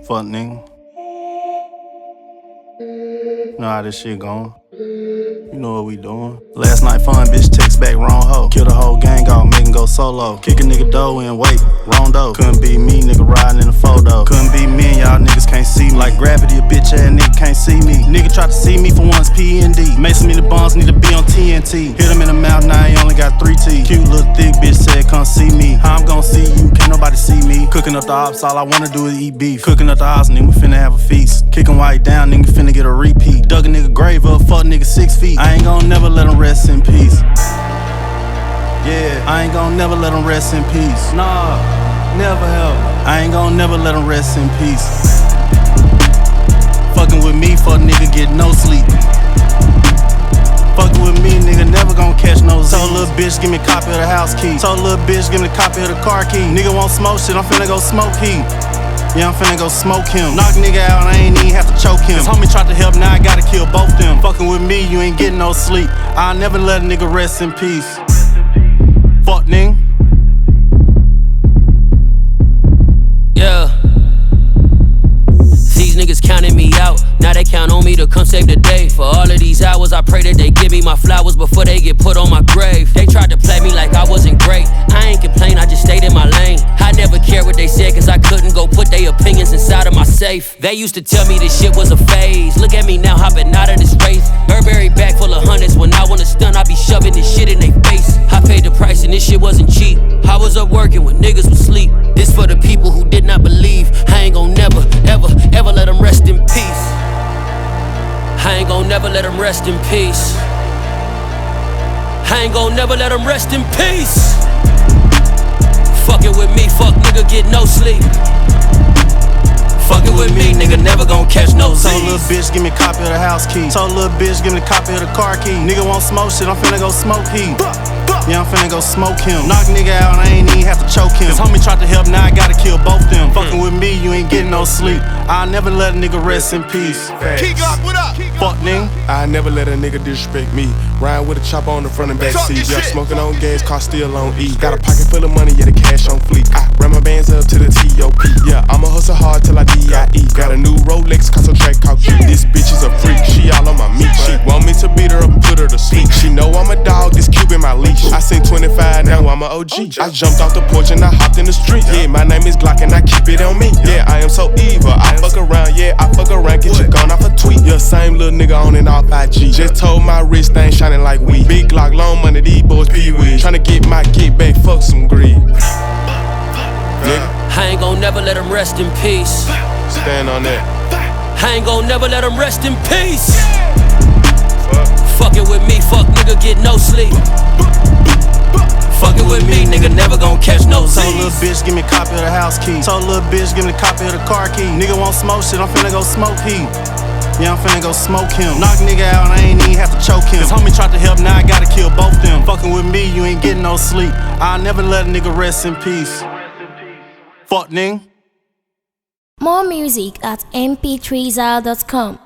Fuck nigga. Know how this shit going. You know what we doing. Last night fun, bitch text back wrong hoe. Kill the whole gang off, make him go solo. Kick a nigga dough and wait, wrong dough. Couldn't be me, nigga riding in the photo. Couldn't be me and y'all niggas can't see me. Like gravity, a bitch ass nigga can't see me. Nigga tried to see me for once, P&D. Made some of the bonds, need to be on TNT. Hit him in the mouth, now he only got 3 teeth. Cute little thick bitch said come see me. How I'm gon' see you, can't nobody see me. Cooking up the ops, all I wanna do is eat beef. Cooking up the house, nigga, we finna have a feast. Kicking white down, nigga, finna get a repeat. Dug a nigga grave up, fuck nigga 6 feet. I ain't gon' never let him rest in peace. Yeah, I ain't gon' never let him rest in peace. Nah, never ever. I ain't gon' never let him rest in peace. Fucking with me, fuck nigga get no sleep. Fucking with me, nigga never gon' catch no Z. Told little bitch give me a copy of the house key. Told little bitch give me a copy of the car key. Nigga won't smoke shit, I'm finna go smoke heat. Yeah, I'm finna go smoke him. Knock nigga out, I ain't even have to choke him. Cause homie tried to help, now I gotta kill both them. Fucking with me, you ain't getting no sleep. I'll never let a nigga rest in peace. Fuck nigga. Yeah. These niggas counting me out. Now they count on me to come save the day. For all of these hours, I pray that they give me my flowers before they get put on my grave. They tried to play me like I wasn't great. I ain't complain, I just stayed in my lane. I never cared what they said, cause I couldn't go put their opinions inside of my safe. They used to tell me this shit was a phase. Look at me now, hopping out of this race. Burberry bag full of hundreds. When I wanna stun, I be shoving this shit in they face. I paid the price and this shit wasn't cheap. I was up working when niggas was sleep. This for the people who did not believe. I ain't gon' never, ever, ever let them rest in peace. I ain't gon' never let them rest in peace. I ain't gon' never let them rest in peace. Fucking with me, fuck nigga get no sleep. Fucking with me, nigga never gon' catch no Z's. Told little bitch give me a copy of the house key. Told little bitch give me a copy of the car key. Nigga won't smoke shit, I'm finna go smoke heat. Yeah, I'm finna go smoke him. Knock nigga out, I ain't even have to choke him. Cause homie tried to help, now I gotta kill both them. Fucking with me, you ain't getting no sleep. I'll never let a nigga rest in peace. Key Glock, what up? Fuck nigga. I never let a nigga disrespect me. Ride with a chopper on the front and back seat. Yeah, smoking on gas, car still on E. Got a pocket full of money, yeah, the cash on fleek. I ran my bands up to the TOP. Yeah, I'ma hustle hard till I DIE. Got a new Rolex, cause her track called Q. This bitch is a freak, she all on my meat. She want me to beat her up and put her to sleep. She know I'm a dog, this cube in my leash. I seen 25, now I'm a OG. I jumped off the porch and I hopped in the street. Yeah, my name is Glock and I keep it on me. Yeah, I am so evil, I fuck around, yeah, I fuck around, get you gone off a tweet. Yeah, same little nigga on and off IG. Just told my wrist ain't shining like weed. Big Glock, long money, these boys pee-wee. Tryna get my get back, fuck some greed. Nigga, I ain't gon' never let them rest in peace. stand on that. I ain't gon' never let them rest in peace. Fucking with me, fuck nigga get no sleep. Fucking with me, nigga never gon' catch no Z's. Told little bitch give me a copy of the house key. Told little bitch give me a copy of the car key. Nigga won't smoke shit, I'm finna go smoke heat. Yeah, I'm finna go smoke him. Knock nigga out, I ain't even have to choke him. Cause homie tried to help, now I gotta kill both them. Fucking with me, you ain't getting no sleep. I'll never let a nigga rest in peace. Fuck nigga. More music at mp3zal.com.